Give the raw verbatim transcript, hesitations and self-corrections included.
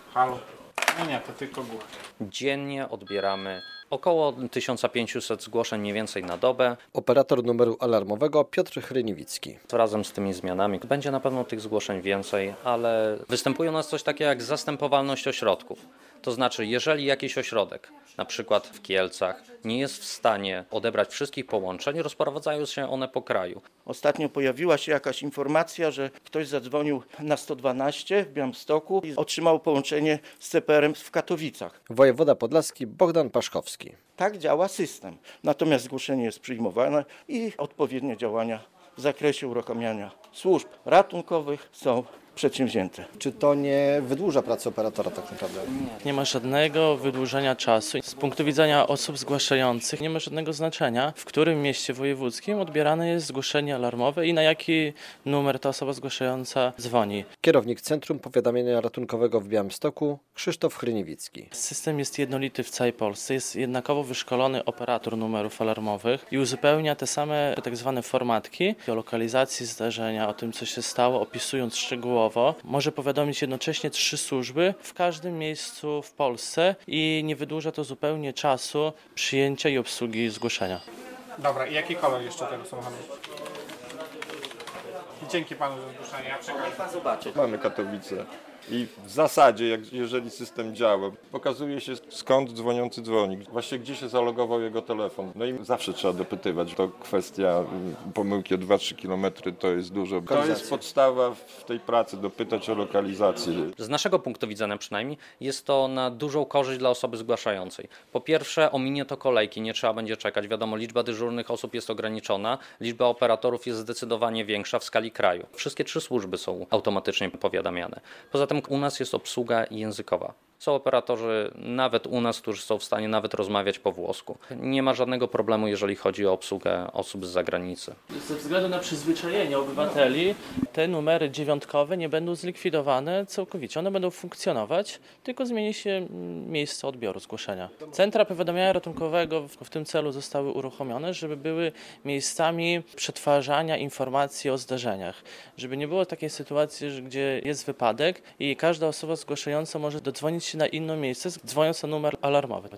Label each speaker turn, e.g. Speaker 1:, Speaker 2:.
Speaker 1: Halo? No nie, to tylko głośno.
Speaker 2: Dziennie odbieramy około tysiąc pięćset zgłoszeń mniej więcej na dobę.
Speaker 3: Operator numeru alarmowego Piotr Hryniewicki.
Speaker 2: Razem z tymi zmianami będzie na pewno tych zgłoszeń więcej, ale występuje u nas coś takiego jak zastępowalność ośrodków. To znaczy, jeżeli jakiś ośrodek, na przykład w Kielcach, nie jest w stanie odebrać wszystkich połączeń, rozprowadzają się one po kraju.
Speaker 4: Ostatnio pojawiła się jakaś informacja, że ktoś zadzwonił na sto dwanaście w Białymstoku i otrzymał połączenie z C P R em w Katowicach.
Speaker 3: Wojewoda podlaski Bogdan Paszkowski.
Speaker 4: Tak działa system. Natomiast zgłoszenie jest przyjmowane i odpowiednie działania w zakresie uruchamiania służb ratunkowych są przedsięwzięte.
Speaker 3: Czy to nie wydłuża pracy operatora tak naprawdę?
Speaker 5: Nie ma żadnego wydłużenia czasu. Z punktu widzenia osób zgłaszających nie ma żadnego znaczenia, w którym mieście wojewódzkim odbierane jest zgłoszenie alarmowe i na jaki numer ta osoba zgłaszająca dzwoni.
Speaker 3: Kierownik Centrum Powiadamiania Ratunkowego w Białymstoku Krzysztof Hryniewicki.
Speaker 5: System jest jednolity w całej Polsce. Jest jednakowo wyszkolony operator numerów alarmowych i uzupełnia te same tak zwane formatki o lokalizacji zdarzenia, o tym, co się stało, opisując szczegółowo. Może powiadomić jednocześnie trzy służby w każdym miejscu w Polsce i nie wydłuża to zupełnie czasu przyjęcia i obsługi zgłoszenia.
Speaker 1: Dobra, i jaki kolor jeszcze tego samochodu? Dzięki panu za zgłoszenie. Ja przekażę.
Speaker 6: Mamy Katowice i w zasadzie, jak, jeżeli system działa, pokazuje się skąd dzwoniący dzwoni, właśnie gdzie się zalogował jego telefon. No i zawsze trzeba dopytywać. To kwestia pomyłki o dwa trzy kilometry to jest dużo. To jest podstawa w tej pracy, dopytać o lokalizację.
Speaker 2: Z naszego punktu widzenia przynajmniej jest to na dużą korzyść dla osoby zgłaszającej. Po pierwsze, ominie to kolejki, nie trzeba będzie czekać. Wiadomo, liczba dyżurnych osób jest ograniczona, liczba operatorów jest zdecydowanie większa w skali kraju. Wszystkie trzy służby są automatycznie powiadamiane. Poza tym u nas jest obsługa językowa. Są operatorzy nawet u nas, którzy są w stanie nawet rozmawiać po włosku. Nie ma żadnego problemu, jeżeli chodzi o obsługę osób z zagranicy.
Speaker 5: Ze względu na przyzwyczajenie obywateli te numery dziewiątkowe nie będą zlikwidowane całkowicie. One będą funkcjonować, tylko zmieni się miejsce odbioru zgłoszenia. Centra powiadamiania ratunkowego w tym celu zostały uruchomione, żeby były miejscami przetwarzania informacji o zdarzeniach. Żeby nie było takiej sytuacji, że gdzie jest wypadek i każda osoba zgłaszająca może dodzwonić się na inne miejsce, dzwoniąc na numer alarmowy.